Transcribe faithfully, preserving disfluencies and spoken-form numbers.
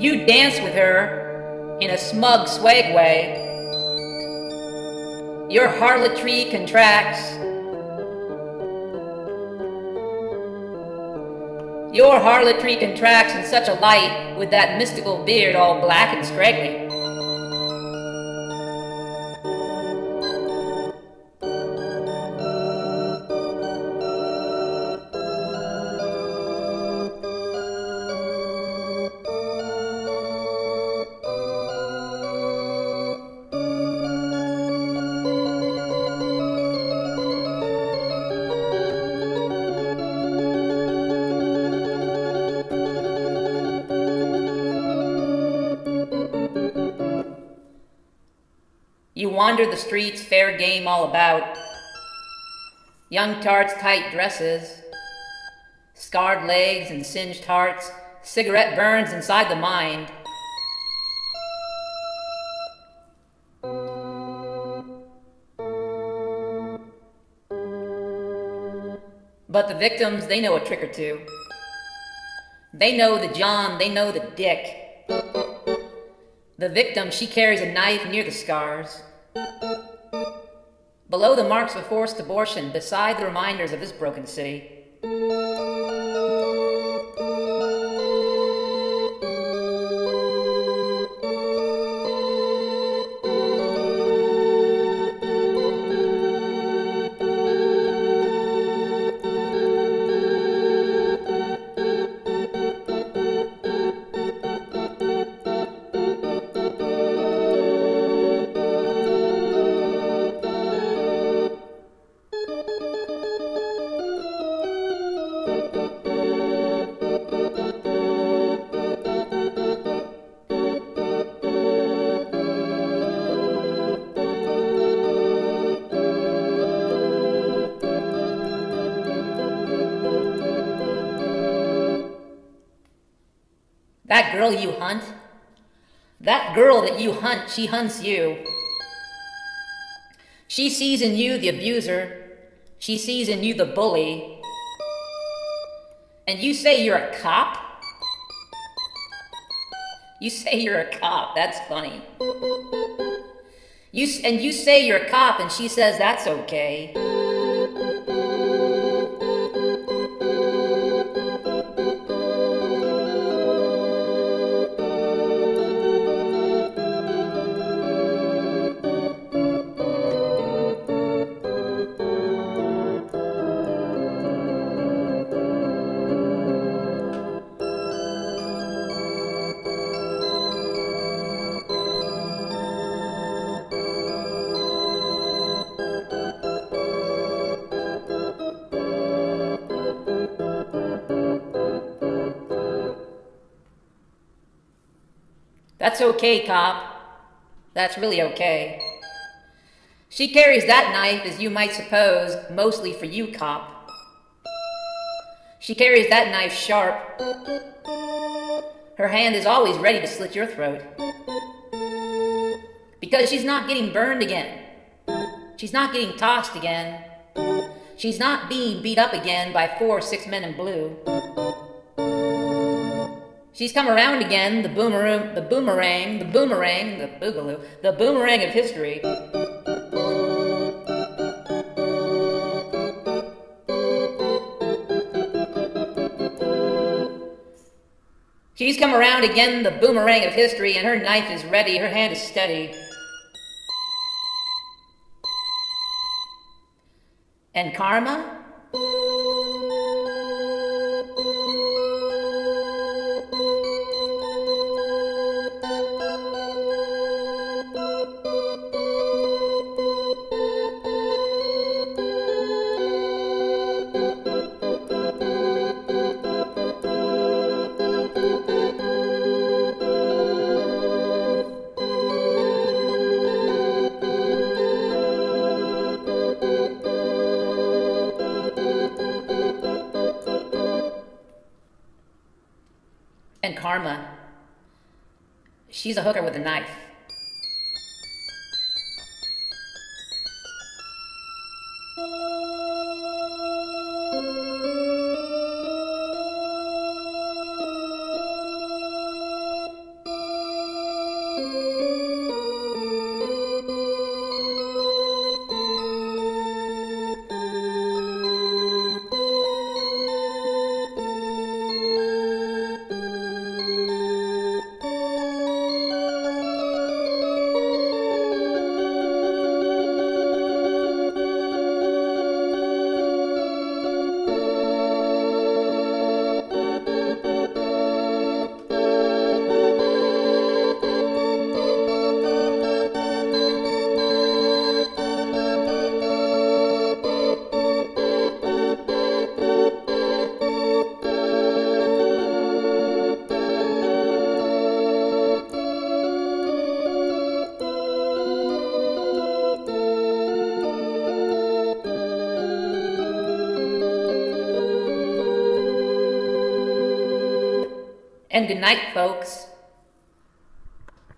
You dance with her in a smug swag way. Your harlotry contracts. Your harlotry contracts in such a light with that mystical beard all black and scraggly. You wander the streets, fair game all about. Young tarts, tight dresses, scarred legs and singed hearts, cigarette burns inside the mind. But the victims, they know a trick or two. They know the John, they know the Dick. The victim, she carries a knife near the scars. Below the marks of forced abortion, beside the reminders of this broken city. That girl you hunt, that girl that you hunt, she hunts you. She sees in you the abuser. She sees in you the bully. And you say you're a cop? You say you're a cop. That's funny. You, and you say you're a cop, and she says that's okay. That's okay, cop. That's really okay. She carries that knife, as you might suppose, mostly for you, cop. She carries that knife sharp. Her hand is always ready to slit your throat. Because she's not getting burned again. She's not getting tossed again. She's not being beat up again by four or six men in blue. She's come around again, the boomerang, the boomerang, the boomerang, the boogaloo, the boomerang of history. She's come around again, the boomerang of history, and her knife is ready, her hand is steady. And karma? And karma, she's a hooker with a knife. And good night, folks.